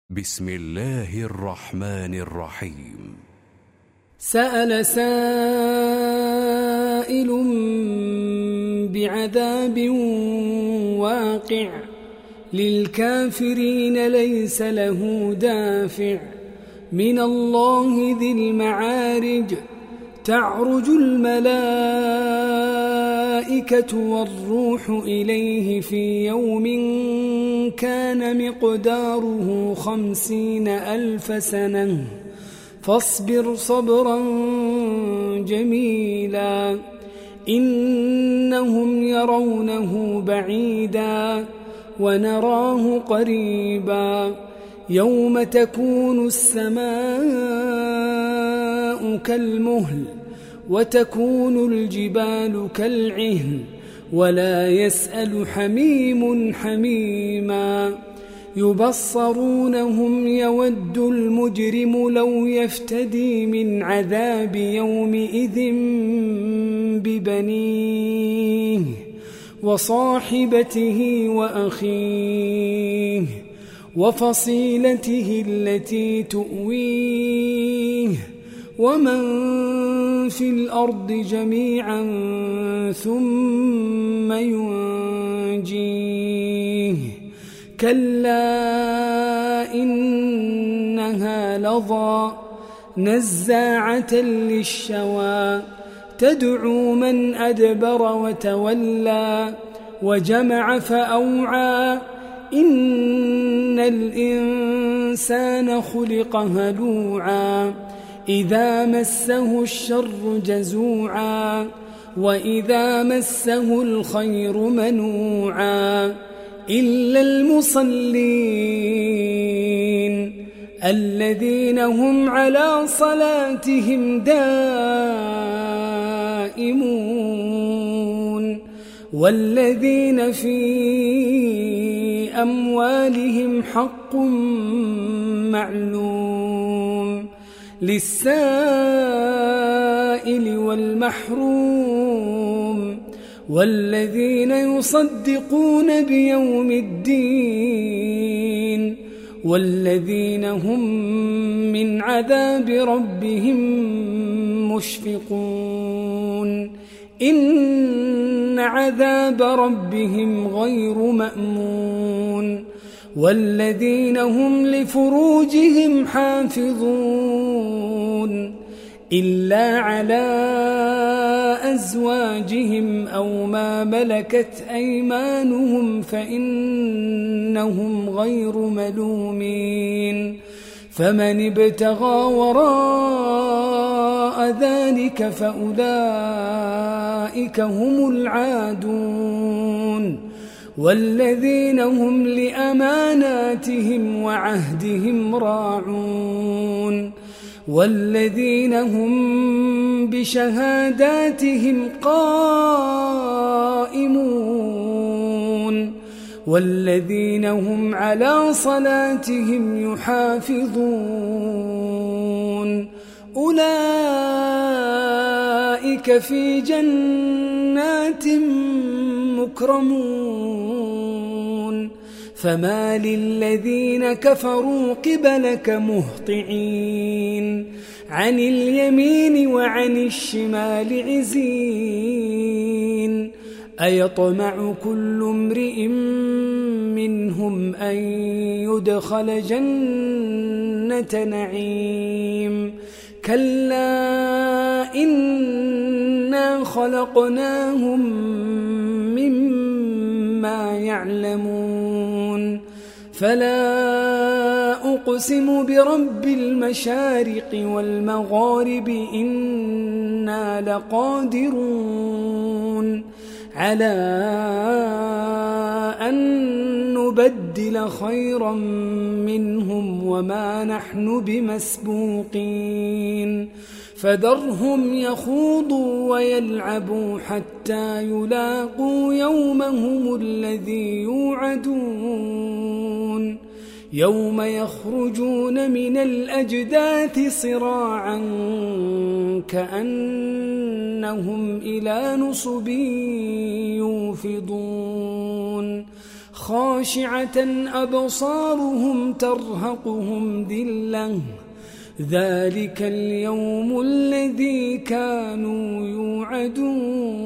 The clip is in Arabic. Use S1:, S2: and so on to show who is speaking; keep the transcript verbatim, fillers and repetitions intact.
S1: بسم الله الرحمن الرحيم.
S2: سأل سائل بعذاب واقع للكافرين ليس له دافع من الله ذي المعارج تعرج الملائكة والروح إليه في يوم كان مقداره خمسين ألف سنة فاصبر صبرا جميلا إنهم يرونه بعيدا ونراه قريبا يوم تكون السماء كالمهل وتكون الجبال كالعهن ولا يسأل حميم حميما يبصرونهم يود المجرم لو يفتدي من عذاب يومئذ ببنيه وصاحبته وأخيه وفصيلته التي تؤويه ومن في الأرض جميعا ثم ينجيه كلا إنها لظى نزاعة للشوى تدعو من أدبر وتولى وجمع فأوعى إن الإنسان خلق هلوعا إذا مسه الشر جزوعا وإذا مسه الخير منوعا إلا المصلين الذين هم على صلاتهم دائمون والذين في أموالهم حق معلوم للسائل والمحروم والذين يصدقون بيوم الدين والذين هم من عذاب ربهم مشفقون إن عذاب ربهم غير مأمون والذين هم لفروجهم حافظون إلا على أزواجهم أو ما ملكت أيمانهم فإنهم غير ملومين فمن ابتغى وراء ذلك فأولئك هم العادون والذين هم لأماناتهم وعهدهم راعون والذين هم بشهاداتهم قائمون والذين هم على صلاتهم يحافظون أولئك في جنات مكرمون فما للذين كفروا قبلك مهطعين عن اليمين وعن الشمال عزين أيطمع كل امرئ منهم أن يدخل جنة نعيم كلا إنا خلقناهم مما يعلمون فلا أقسم برب المشارق والمغارب إنا لقادرون على أن نبدل خيرا منهم وما نحن بمسبوقين فذرهم يخوضوا ويلعبوا حتى يلاقوا يومهم الذي يوعدون يوم يخرجون من الأجداث صراعا كأنهم إلى نصب يوفضون خاشعة أبصارهم ترهقهم ذلة ذلك اليوم الذي كانوا يوعدون.